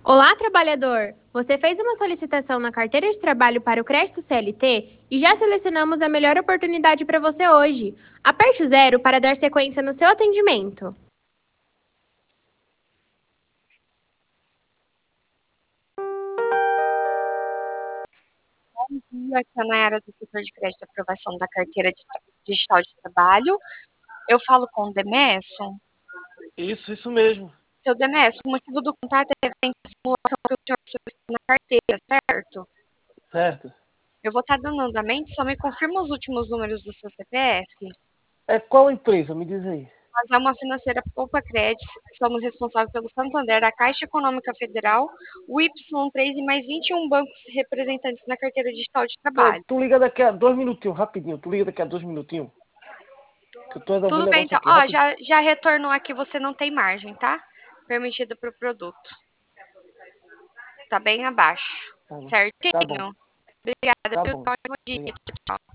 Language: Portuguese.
Olá, trabalhador! Você fez uma solicitação na carteira de trabalho para o crédito CLT e já selecionamos a melhor oportunidade para você hoje. Aperte o 0 para dar sequência no seu atendimento. Bom dia, aqui é a Nayara do setor de crédito e aprovação da carteira digital de trabalho. Eu falo com o Demesso. Isso mesmo. Seu Demesso, o motivo do contato é referente à simulação que o senhor solicitou na carteira, certo? Certo. Eu vou estar dando andamento, só me confirma os últimos números do seu CPF. É qual empresa? Me diz aí. Nós é uma financeira Poupa Crédito, somos responsáveis pelo Santander, a Caixa Econômica Federal, o Y3 e mais 21 bancos representantes na carteira digital de Peraí, trabalho. tu liga daqui a 2 minutinhos, rapidinho. Tu liga daqui a 2 minutinhos. Que eu tô resolvendo um Tudo bem, negócio então. aqui, Ó, rápido. já retornou aqui, você não tem margem, tá? Permitida para o produto. Tá bem abaixo. Tá bom. Tá bom. Certinho? Obrigada, Tá viu? bom. Ótimo dia. Obrigado. Tchau.